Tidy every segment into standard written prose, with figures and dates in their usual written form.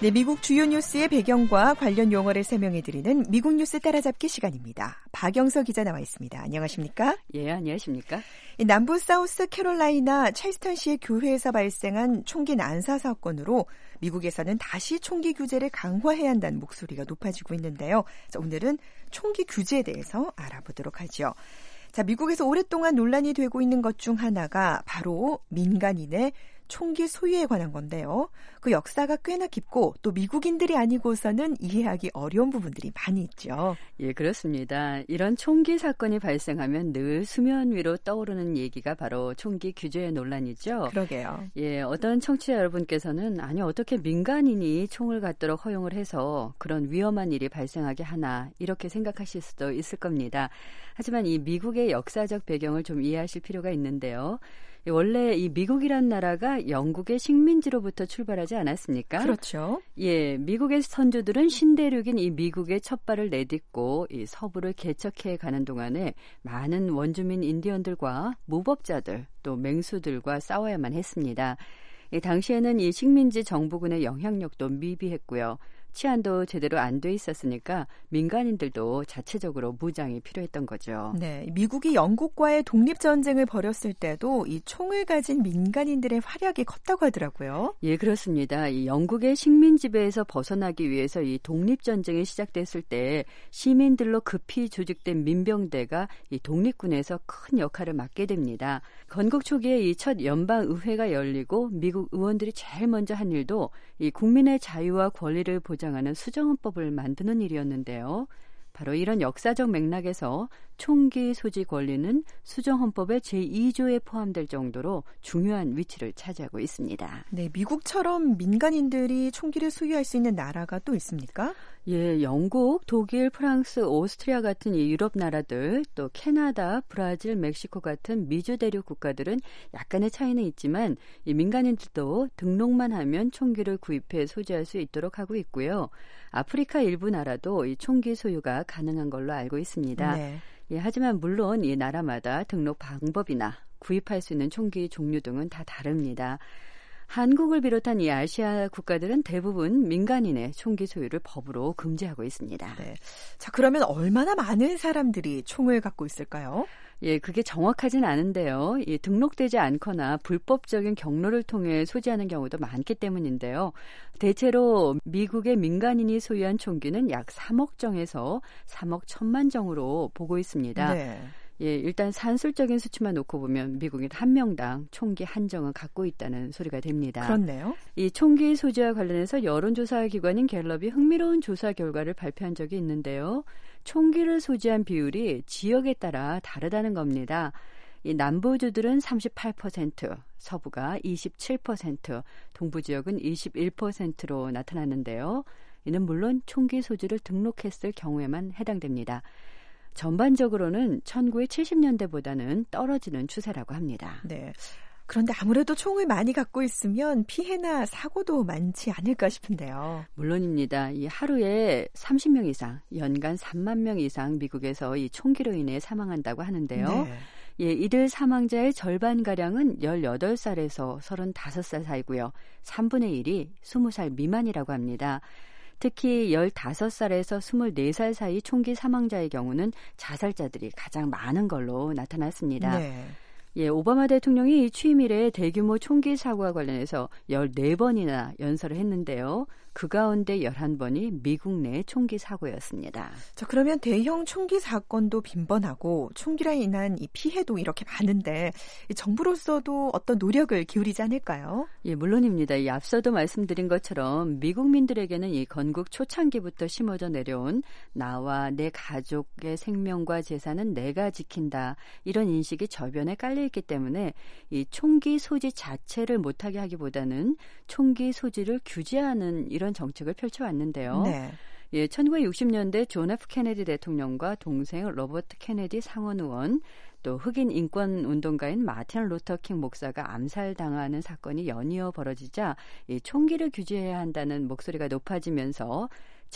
네, 미국 주요 뉴스의 배경과 관련 용어를 설명해드리는 미국 뉴스 따라잡기 시간입니다. 박영서 기자 나와 있습니다. 안녕하십니까? 예, 안녕하십니까? 남부 사우스 캐롤라이나 찰스턴시의 교회에서 발생한 총기 난사 사건으로 미국에서는 다시 총기 규제를 강화해야 한다는 목소리가 높아지고 있는데요. 자, 오늘은 총기 규제에 대해서 알아보도록 하죠. 자, 미국에서 오랫동안 논란이 되고 있는 것 중 하나가 바로 민간인의 총기 소유에 관한 건데요. 그 역사가 꽤나 깊고 또 미국인들이 아니고서는 이해하기 어려운 부분들이 많이 있죠. 예, 그렇습니다. 이런 총기 사건이 발생하면 늘 수면 위로 떠오르는 얘기가 바로 총기 규제의 논란이죠. 그러게요. 예, 어떤 청취자 여러분께서는 아니 어떻게 민간인이 총을 갖도록 허용을 해서 그런 위험한 일이 발생하게 하나 이렇게 생각하실 수도 있을 겁니다. 하지만 이 미국의 역사적 배경을 좀 이해하실 필요가 있는데요. 원래 이 미국이란 나라가 영국의 식민지로부터 출발하지 않았습니까? 그렇죠. 예, 미국의 선조들은 신대륙인 이 미국의 첫발을 내딛고 이 서부를 개척해 가는 동안에 많은 원주민 인디언들과 무법자들 또 맹수들과 싸워야만 했습니다. 당시에는 이 식민지 정부군의 영향력도 미비했고요. 치안도 제대로 안 돼 있었으니까 민간인들도 자체적으로 무장이 필요했던 거죠. 네, 미국이 영국과의 독립전쟁을 벌였을 때도 이 총을 가진 민간인들의 활약이 컸다고 하더라고요. 예, 그렇습니다. 이 영국의 식민 지배에서 벗어나기 위해서 이 독립전쟁이 시작됐을 때 시민들로 급히 조직된 민병대가 이 독립군에서 큰 역할을 맡게 됩니다. 건국 초기에 이 첫 연방의회가 열리고 미국 의원들이 제일 먼저 한 일도 이 국민의 자유와 권리를 보장하는 수정헌법을 만드는 일이었는데요. 바로 이런 역사적 맥락에서 총기 소지 권리는 수정헌법의 제2조에 포함될 정도로 중요한 위치를 차지하고 있습니다. 네, 미국처럼 민간인들이 총기를 소유할 수 있는 나라가 또 있습니까? 예, 영국, 독일, 프랑스, 오스트리아 같은 이 유럽 나라들, 또 캐나다, 브라질, 멕시코 같은 미주 대륙 국가들은 약간의 차이는 있지만 이 민간인들도 등록만 하면 총기를 구입해 소지할 수 있도록 하고 있고요. 아프리카 일부 나라도 이 총기 소유가 가능한 걸로 알고 있습니다. 네. 예, 하지만 물론 이 나라마다 등록 방법이나 구입할 수 있는 총기 종류 등은 다 다릅니다. 한국을 비롯한 이 아시아 국가들은 대부분 민간인의 총기 소유를 법으로 금지하고 있습니다. 네. 자, 그러면 얼마나 많은 사람들이 총을 갖고 있을까요? 예, 그게 정확하진 않은데요. 이 등록되지 않거나 불법적인 경로를 통해 소지하는 경우도 많기 때문인데요. 대체로 미국의 민간인이 소유한 총기는 약 3억 정에서 3억 1천만 정으로 보고 있습니다. 네. 예, 일단 산술적인 수치만 놓고 보면 미국인 한 명당 총기 한 정은 갖고 있다는 소리가 됩니다. 그렇네요. 이 총기 소지와 관련해서 여론조사 기관인 갤럽이 흥미로운 조사 결과를 발표한 적이 있는데요. 총기를 소지한 비율이 지역에 따라 다르다는 겁니다. 이 남부주들은 38%, 서부가 27%, 동부 지역은 21%로 나타났는데요. 이는 물론 총기 소지를 등록했을 경우에만 해당됩니다. 전반적으로는 1970년대보다는 떨어지는 추세라고 합니다. 네. 그런데 아무래도 총을 많이 갖고 있으면 피해나 사고도 많지 않을까 싶은데요. 물론입니다. 이 하루에 30명 이상, 연간 3만 명 이상 미국에서 이 총기로 인해 사망한다고 하는데요. 네. 예, 이들 사망자의 절반가량은 18살에서 35살 사이고요. 3분의 1이 20살 미만이라고 합니다. 특히 15살에서 24살 사이 총기 사망자의 경우는 자살자들이 가장 많은 걸로 나타났습니다. 네. 예, 오바마 대통령이 취임 이래 대규모 총기 사고와 관련해서 14번이나 연설을 했는데요. 그 가운데 11번이 미국 내 총기 사고였습니다. 자, 그러면 대형 총기 사건도 빈번하고 총기로 인한 이 피해도 이렇게 많은데 이 정부로서도 어떤 노력을 기울이지 않을까요? 예, 물론입니다. 이 앞서도 말씀드린 것처럼 미국민들에게는 이 건국 초창기부터 심어져 내려온 나와 내 가족의 생명과 재산은 내가 지킨다. 이런 인식이 저변에 깔려있기 때문에 이 총기 소지 자체를 못하게 하기보다는 총기 소지를 규제하는 이런 정책을 펼쳐왔는데요. 네. 예, 1960년대 존 F 케네디 대통령과 동생 로버트 케네디 상원 의원, 또 흑인 인권 운동가인 마틴 루터 킹 목사가 암살당하는 사건이 연이어 벌어지자 이 총기를 규제해야 한다는 목소리가 높아지면서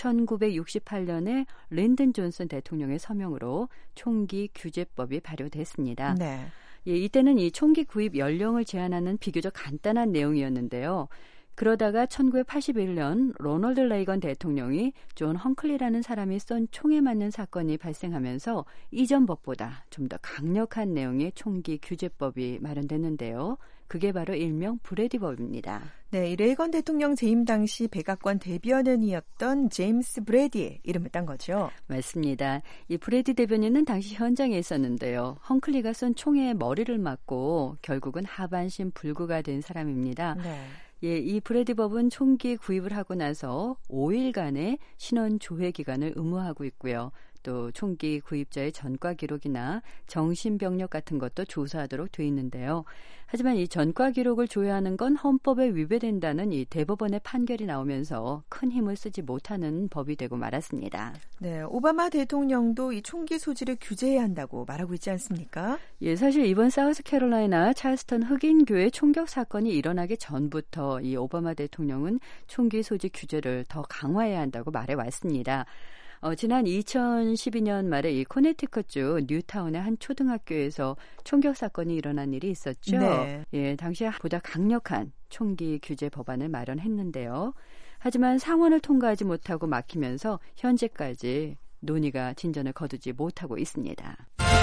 1968년에 린든 존슨 대통령의 서명으로 총기 규제법이 발효됐습니다. 네. 예, 이때는 이 총기 구입 연령을 제한하는 비교적 간단한 내용이었는데요. 그러다가 1981년 로널드 레이건 대통령이 존 헝클리라는 사람이 쏜 총에 맞는 사건이 발생하면서 이전 법보다 좀 더 강력한 내용의 총기 규제법이 마련됐는데요. 그게 바로 일명 브래디법입니다. 네, 이 레이건 대통령 재임 당시 백악관 대변인이었던 제임스 브래디의 이름을 딴 거죠. 맞습니다. 이 브래디 대변인은 당시 현장에 있었는데요. 헝클리가 쏜 총에 머리를 맞고 결국은 하반신 불구가 된 사람입니다. 네. 예, 이 브래디법은 총기 구입을 하고 나서 5일간의 신원 조회 기간을 의무화하고 있고요. 또 총기 구입자의 전과 기록이나 정신병력 같은 것도 조사하도록 돼 있는데요. 하지만 이 전과 기록을 조회하는 건 헌법에 위배된다는 이 대법원의 판결이 나오면서 큰 힘을 쓰지 못하는 법이 되고 말았습니다. 네, 오바마 대통령도 이 총기 소지를 규제해야 한다고 말하고 있지 않습니까? 예, 사실 이번 사우스캐롤라이나 찰스턴 흑인 교회 총격 사건이 일어나기 전부터 이 오바마 대통령은 총기 소지 규제를 더 강화해야 한다고 말해왔습니다. 지난 2012년 말에 이 코네티컷주 뉴타운의 한 초등학교에서 총격 사건이 일어난 일이 있었죠. 네. 예, 당시 보다 강력한 총기 규제 법안을 마련했는데요. 하지만 상원을 통과하지 못하고 막히면서 현재까지 논의가 진전을 거두지 못하고 있습니다.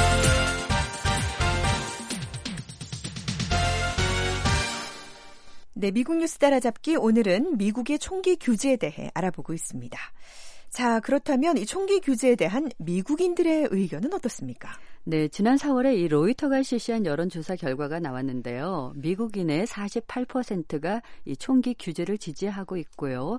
네, 미국 뉴스 따라잡기 오늘은 미국의 총기 규제에 대해 알아보고 있습니다. 자, 그렇다면 이 총기 규제에 대한 미국인들의 의견은 어떻습니까? 네, 지난 4월에 이 로이터가 실시한 여론조사 결과가 나왔는데요. 미국인의 48%가 이 총기 규제를 지지하고 있고요.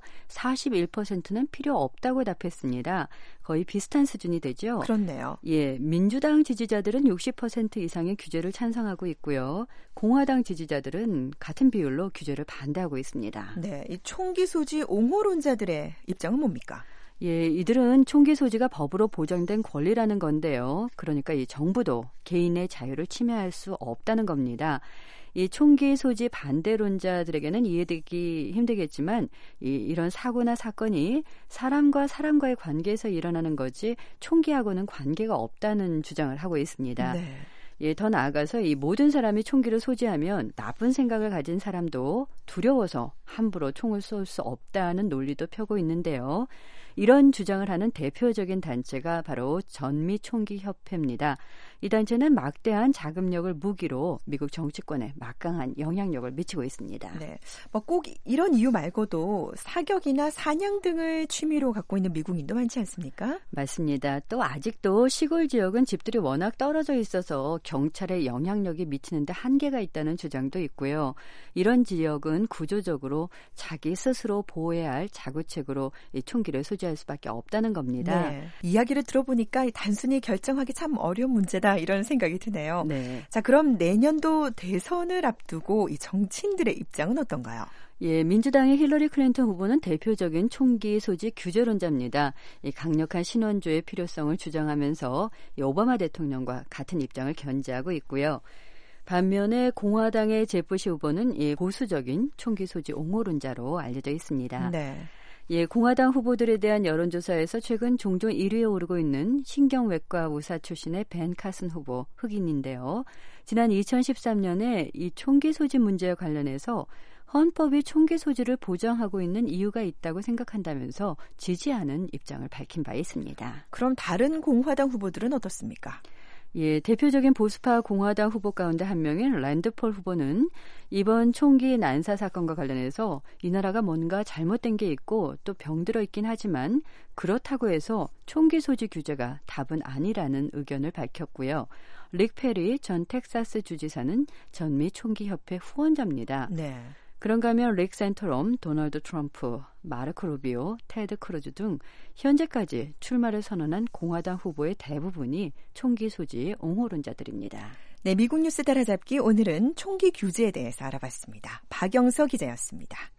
41%는 필요 없다고 답했습니다. 거의 비슷한 수준이 되죠. 그렇네요. 예, 민주당 지지자들은 60% 이상의 규제를 찬성하고 있고요. 공화당 지지자들은 같은 비율로 규제를 반대하고 있습니다. 네, 이 총기 소지 옹호론자들의 입장은 뭡니까? 예, 이들은 총기 소지가 법으로 보장된 권리라는 건데요. 그러니까 이 정부도 개인의 자유를 침해할 수 없다는 겁니다. 이 총기 소지 반대론자들에게는 이해되기 힘들겠지만 이런 사고나 사건이 사람과 사람과의 관계에서 일어나는 거지 총기하고는 관계가 없다는 주장을 하고 있습니다. 네. 예, 더 나아가서 이 모든 사람이 총기를 소지하면 나쁜 생각을 가진 사람도 두려워서 함부로 총을 쏠 수 없다는 논리도 펴고 있는데요. 이런 주장을 하는 대표적인 단체가 바로 전미총기협회입니다. 이 단체는 막대한 자금력을 무기로 미국 정치권에 막강한 영향력을 미치고 있습니다. 네, 뭐 꼭 이런 이유 말고도 사격이나 사냥 등을 취미로 갖고 있는 미국인도 많지 않습니까? 맞습니다. 또 아직도 시골 지역은 집들이 워낙 떨어져 있어서 경찰의 영향력이 미치는데 한계가 있다는 주장도 있고요. 이런 지역은 구조적으로 자기 스스로 보호해야 할 자구책으로 이 총기를 소지할 수밖에 없다는 겁니다. 네. 이야기를 들어보니까 단순히 결정하기 참 어려운 문제다 이런 생각이 드네요. 네. 자, 그럼 내년도 대선을 앞두고 이 정치인들의 입장은 어떤가요? 예, 민주당의 힐러리 클린턴 후보는 대표적인 총기 소지 규제론자입니다. 이 강력한 신원조의 필요성을 주장하면서 이 오바마 대통령과 같은 입장을 견지하고 있고요. 반면에 공화당의 제프시 후보는 이 보수적인 총기 소지 옹호론자로 알려져 있습니다. 네. 예, 공화당 후보들에 대한 여론조사에서 최근 종종 1위에 오르고 있는 신경외과 의사 출신의 벤 카슨 후보 흑인인데요. 지난 2013년에 이 총기 소지 문제와 관련해서 헌법이 총기 소지를 보장하고 있는 이유가 있다고 생각한다면서 지지하는 입장을 밝힌 바 있습니다. 그럼 다른 공화당 후보들은 어떻습니까? 예, 대표적인 보수파 공화당 후보 가운데 한 명인 랜드폴 후보는 이번 총기 난사 사건과 관련해서 이 나라가 뭔가 잘못된 게 있고 또 병들어 있긴 하지만 그렇다고 해서 총기 소지 규제가 답은 아니라는 의견을 밝혔고요. 릭 페리 전 텍사스 주지사는 전미 총기협회 후원자입니다. 네. 그런가 하면 릭 센토럼, 도널드 트럼프, 마르코 루비오, 테드 크루즈 등 현재까지 출마를 선언한 공화당 후보의 대부분이 총기 소지 옹호론자들입니다. 네, 미국 뉴스 따라잡기 오늘은 총기 규제에 대해서 알아봤습니다. 박영서 기자였습니다.